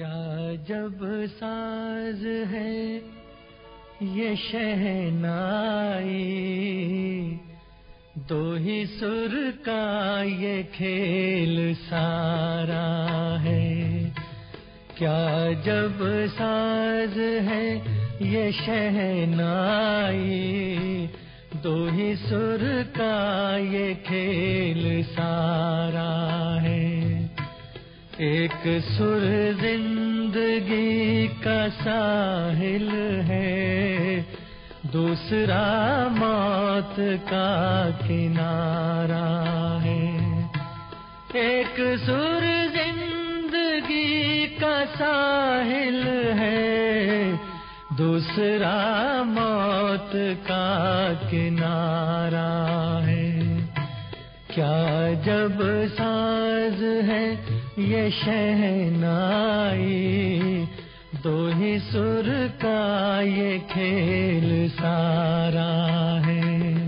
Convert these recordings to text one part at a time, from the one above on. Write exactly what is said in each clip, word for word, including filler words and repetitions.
کیا جب ساز ہے یہ شہنائی، دو ہی سر کا یہ کھیل سارا ہے۔ کیا جب ساز ہے یہ شہنائی، دو ہی سر کا یہ کھیل سارا ہے۔ ایک سر زندگی کا ساحل ہے، دوسرا موت کا کنارہ ہے۔ ایک سر زندگی کا ساحل ہے، دوسرا موت کا کنارہ ہے۔ کیا جب ساز ہے یہ شہنائی، دو ہی سر کا یہ کھیل سارا ہے۔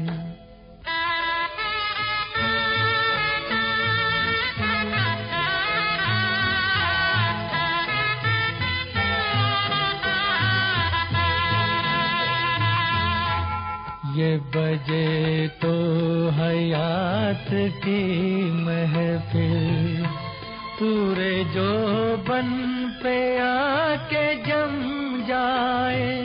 یہ بجے تو حیات کی محفل، پورے جو بن پہ آ کے جم جائے۔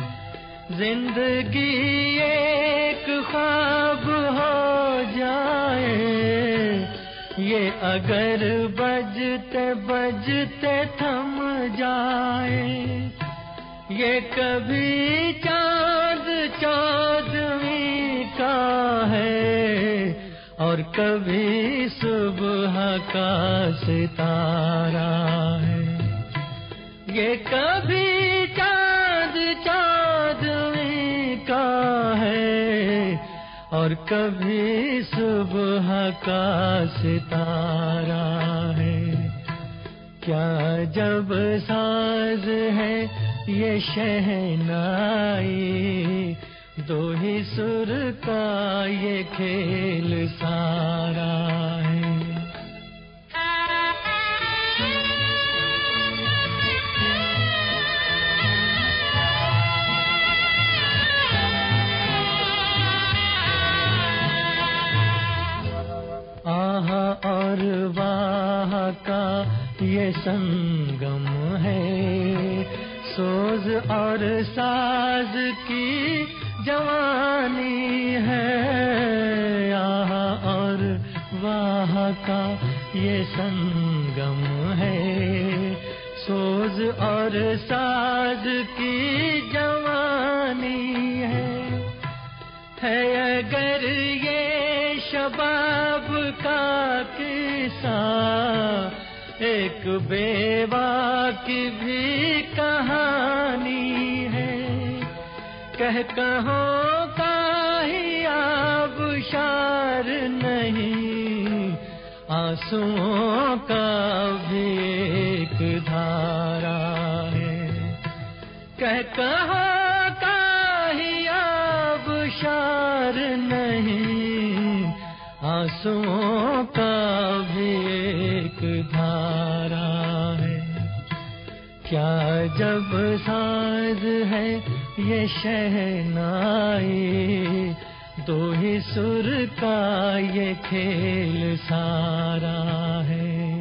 زندگی ایک خواب ہو جائے، یہ اگر بجتے بجتے تھم جائے۔ یہ کبھی چاند چودویں کا ہے، اور کبھی صبح کا ستارہ ہے۔ یہ کبھی چاند چودویں کا ہے، اور کبھی صبح کا ستارہ ہے۔ کیا جب ساز ہے یہ شہنائی، دو ہی سر کا یہ کھیل سارا ہے۔ آہ اور واہ کا یہ سنگم ہے، سوز اور ساز کی جوانی ہے۔ آہ اور واہ کا یہ سنگم ہے، سوز اور ساز کی جوانی ہے۔ ہے اگر یہ شباب کا قصہ، ایک بیوہ کی بھی کہانی ہے۔ کہہ کہوں کا ہی آبشار نہیں، آنسوؤں کا بھی ایک دھارا ہے۔ کہہ کہوں کا ہی آبشار نہیں، آنسوؤں کا بھی ایک دھارا ہے۔ کیا جب ساز ہے یہ شہنائی، دو ہی سر کا یہ کھیل سارا ہے۔